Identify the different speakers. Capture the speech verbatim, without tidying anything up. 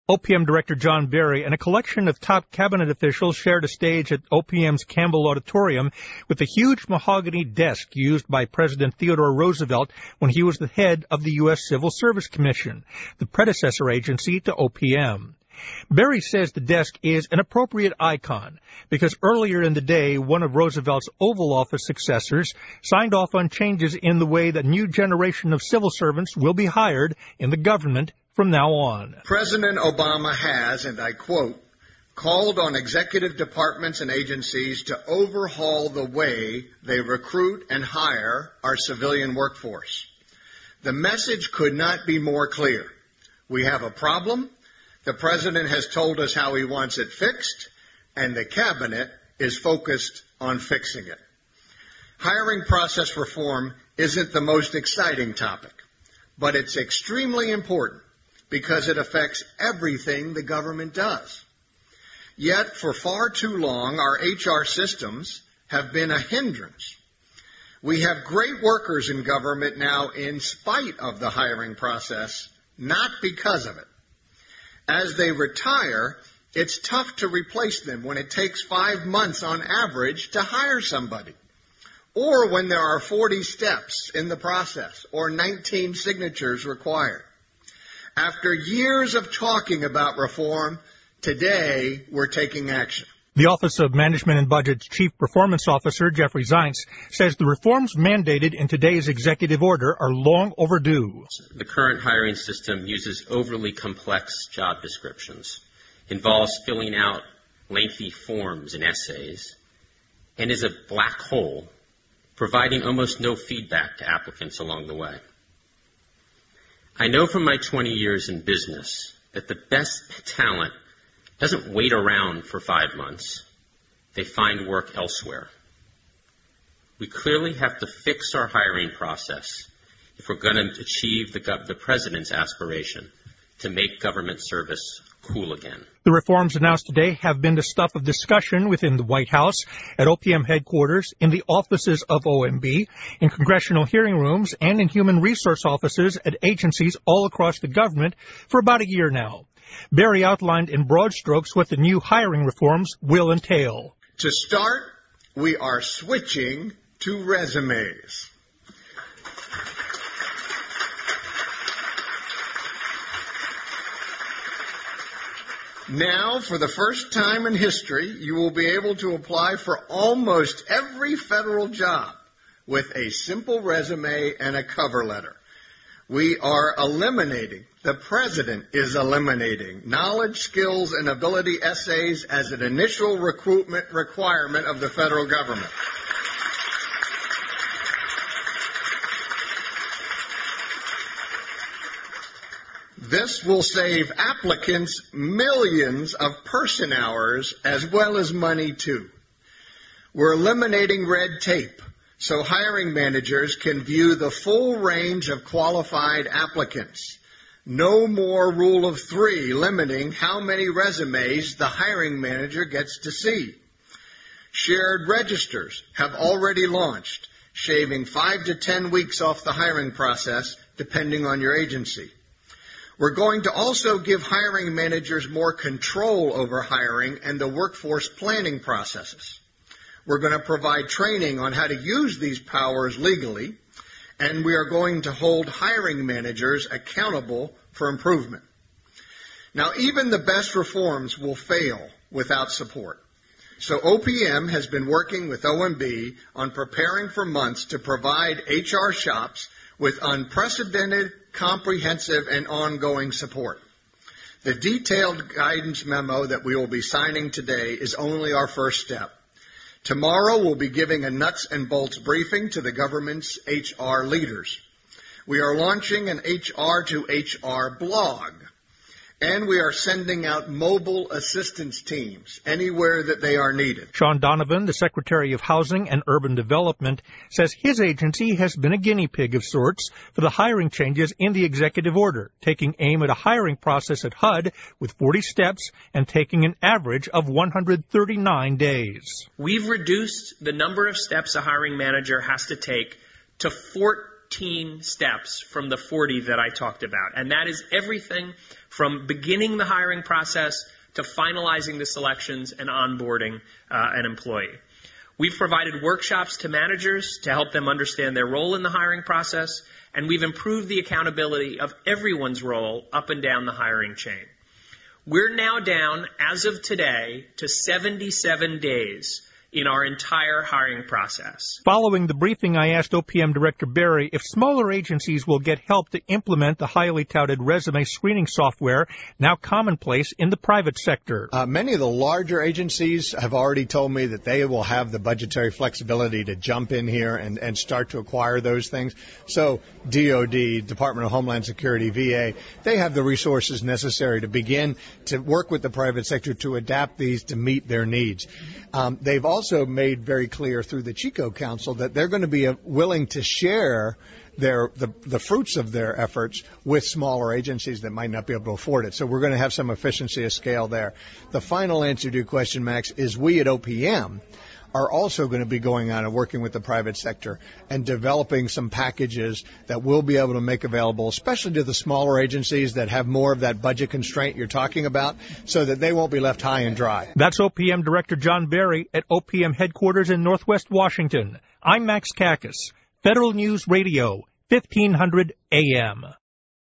Speaker 1: O P M Director John Berry and a collection of top cabinet officials shared a stage at O P M's Campbell Auditorium with a huge mahogany desk used by President Theodore Roosevelt when he was the head of the U S Civil Service Commission, the predecessor agency to O P M. Berry says the desk is an appropriate icon because earlier in the day, one of Roosevelt's Oval Office successors signed off on changes in the way that new generation of civil servants will be hired in the government from now on.
Speaker 2: President Obama has, and I quote, called on executive departments and agencies to overhaul the way they recruit and hire our civilian workforce. The message could not be more clear. We have a problem. The president has told us how he wants it fixed, and the cabinet is focused on fixing it. Hiring process reform isn't the most exciting topic, but it's extremely important because it affects everything the government does. Yet, for far too long, our H R systems have been a hindrance. We have great workers in government now in spite of the hiring process, not because of it. As they retire, it's tough to replace them when it takes five months on average to hire somebody, or when there are forty steps in the process or nineteen signatures required. After years of talking about reform, today we're taking action.
Speaker 1: The Office of Management and Budget's Chief Performance Officer, Jeffrey Zients, says the reforms mandated in today's executive order are long overdue.
Speaker 3: The current hiring system uses overly complex job descriptions, involves filling out lengthy forms and essays, and is a black hole, providing almost no feedback to applicants along the way. I know from my twenty years in business that the best talent doesn't wait around for five months. They find work elsewhere. We clearly have to fix our hiring process if we're going to achieve the, gov- the president's aspiration to make government service cool again.
Speaker 1: The reforms announced today have been the stuff of discussion within the White House, at O P M headquarters, in the offices of O M B, in congressional hearing rooms, and in human resource offices at agencies all across the government for about a year now. Berry outlined in broad strokes what the new hiring reforms will entail.
Speaker 2: To start, we are switching to resumes. Now, for the first time in history, you will be able to apply for almost every federal job with a simple resume and a cover letter. We are eliminating, the president is eliminating, knowledge, skills, and ability essays as an initial recruitment requirement of the federal government. This will save applicants millions of person hours as well as money, too. We're eliminating red tape so hiring managers can view the full range of qualified applicants. No more rule of three limiting how many resumes the hiring manager gets to see. Shared registers have already launched, shaving five to ten weeks off the hiring process, depending on your agency. We're going to also give hiring managers more control over hiring and the workforce planning processes. We're going to provide training on how to use these powers legally, and we are going to hold hiring managers accountable for improvement. Now, even the best reforms will fail without support. So O P M has been working with O M B on preparing for months to provide H R shops with unprecedented, comprehensive, and ongoing support. The detailed guidance memo that we will be signing today is only our first step. Tomorrow, we'll be giving a nuts and bolts briefing to the government's H R leaders. We are launching an H R to H R blog, and we are sending out mobile assistance teams anywhere that they are needed.
Speaker 1: Sean Donovan, the Secretary of Housing and Urban Development, says his agency has been a guinea pig of sorts for the hiring changes in the executive order, taking aim at a hiring process at H U D with forty steps and taking an average of one hundred thirty-nine days.
Speaker 4: We've reduced the number of steps a hiring manager has to take to four, thirteen steps from the forty that I talked about. And that is everything from beginning the hiring process to finalizing the selections and onboarding uh, an employee. We've provided workshops to managers to help them understand their role in the hiring process, and we've improved the accountability of everyone's role up and down the hiring chain. We're now down, as of today, to seventy-seven days in our entire hiring process.
Speaker 1: Following the briefing, I asked O P M Director Berry if smaller agencies will get help to implement the highly touted resume screening software now commonplace in the private sector.
Speaker 2: Uh, many of the larger agencies have already told me that they will have the budgetary flexibility to jump in here and, and start to acquire those things. So D O D, Department of Homeland Security, V A, they have the resources necessary to begin to work with the private sector to adapt these to meet their needs. Um, they've also also made very clear through the Chico Council that they're going to be uh, willing to share their the, the fruits of their efforts with smaller agencies that might not be able to afford it. So we're going to have some efficiency of scale there. The final answer to your question, Max, is we at O P M are also going to be going on and working with the private sector and developing some packages that we'll be able to make available, especially to the smaller agencies that have more of that budget constraint you're talking about, so that they won't be left high and dry.
Speaker 1: That's O P M Director John Berry at O P M headquarters in Northwest Washington. I'm Max Kakis, Federal News Radio, fifteen hundred A M.